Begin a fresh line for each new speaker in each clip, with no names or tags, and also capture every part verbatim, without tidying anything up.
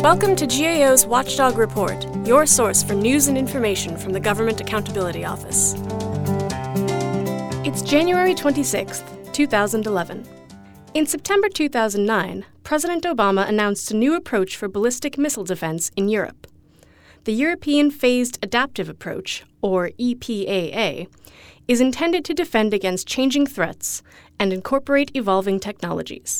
Welcome to G A O's Watchdog Report, your source for news and information from the Government Accountability Office. It's January twenty-sixth, two thousand eleven. In September two thousand nine, President Obama announced a new approach for ballistic missile defense in Europe. The European Phased Adaptive Approach, or E P A A, is intended to defend against changing threats and incorporate evolving technologies.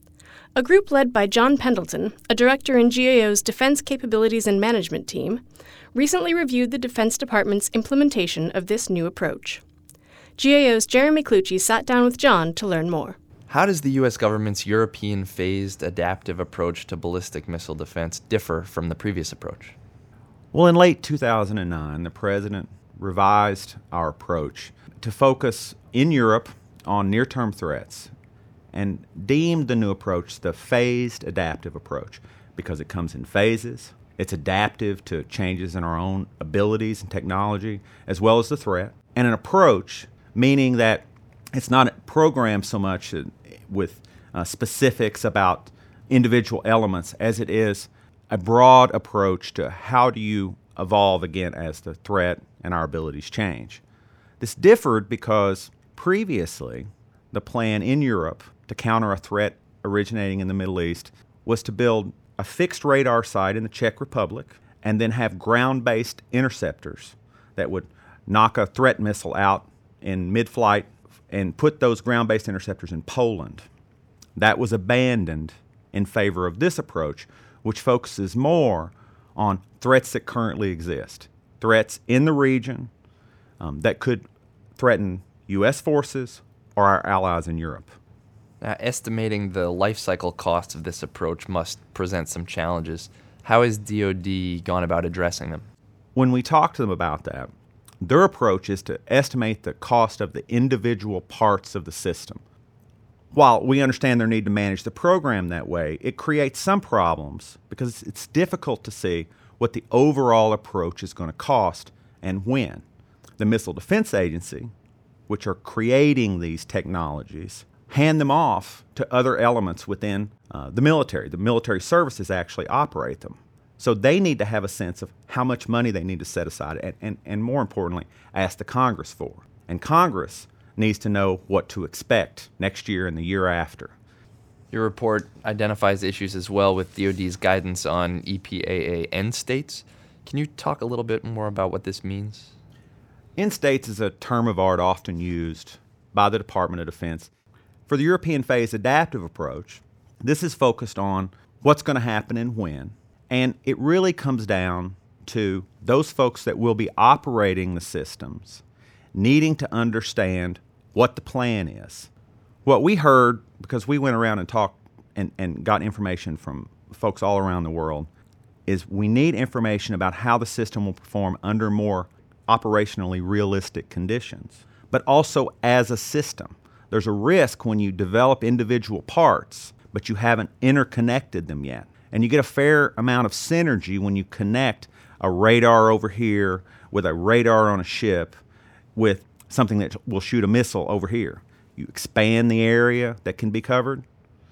A group led by John Pendleton, a director in G A O's Defense Capabilities and Management team, recently reviewed the Defense Department's implementation of this new approach. G A O's Jeremy Clucci sat down with John to learn more.
How does the U S government's European Phased Adaptive Approach to ballistic missile defense differ from the previous approach?
Well, in late two thousand nine, the President revised our approach to focus in Europe on near-term threats and deemed the new approach the Phased Adaptive Approach because it comes in phases, it's adaptive to changes in our own abilities and technology, as well as the threat, and an approach meaning that it's not programmed so much with uh, specifics about individual elements as it is a broad approach to how do you evolve again as the threat and our abilities change. This differed because previously the plan in Europe to counter a threat originating in the Middle East was to build a fixed radar site in the Czech Republic and then have ground-based interceptors that would knock a threat missile out in mid-flight and put those ground-based interceptors in Poland. That was abandoned in favor of this approach, which focuses more on threats that currently exist, threats in the region um, that could threaten U S forces or our allies in Europe.
Now, estimating the life cycle cost of this approach must present some challenges. How has D O D gone about addressing them?
When we talk to them about that, their approach is to estimate the cost of the individual parts of the system. While we understand their need to manage the program that way, it creates some problems because it's difficult to see what the overall approach is going to cost and when. The Missile Defense Agency, which are creating these technologies, hand them off to other elements within uh, the military. The military services actually operate them. So they need to have a sense of how much money they need to set aside and, and, and more importantly, ask the Congress for. And Congress needs to know what to expect next year and the year after.
Your report identifies issues as well with D O D's guidance on E P A A end states. Can you talk a little bit more about what this means?
End states is a term of art often used by the Department of Defense. For the European Phased Adaptive Approach, this is focused on what's going to happen and when, and it really comes down to those folks that will be operating the systems needing to understand what the plan is. What we heard, because we went around and talked and, and got information from folks all around the world, is we need information about how the system will perform under more operationally realistic conditions, but also as a system. There's a risk when you develop individual parts, but you haven't interconnected them yet. And you get a fair amount of synergy when you connect a radar over here with a radar on a ship with something that will shoot a missile over here. You expand the area that can be covered,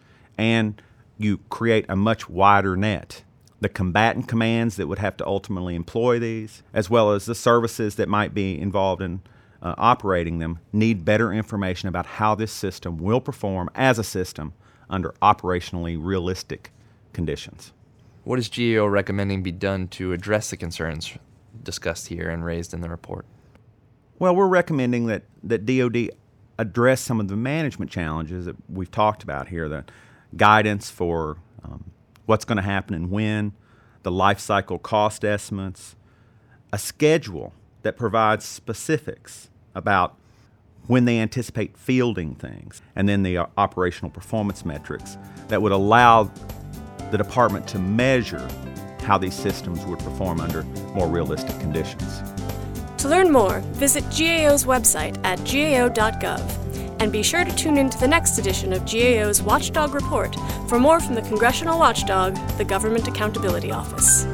and you create a much wider net. The combatant commands that would have to ultimately employ these, as well as the services that might be involved in uh, operating them, need better information about how this system will perform as a system under operationally realistic conditions.
What is G A O recommending be done to address the concerns discussed here and raised in the report?
Well, we're recommending that, that D O D address some of the management challenges that we've talked about here, the guidance for um, what's going to happen and when, the life cycle cost estimates, a schedule that provides specifics about when they anticipate fielding things, and then the uh, operational performance metrics that would allow the department to measure how these systems would perform under more realistic conditions.
To learn more, visit G A O's website at G A O dot gov, and be sure to tune in to the next edition of G A O's Watchdog Report for more from the Congressional Watchdog, the Government Accountability Office.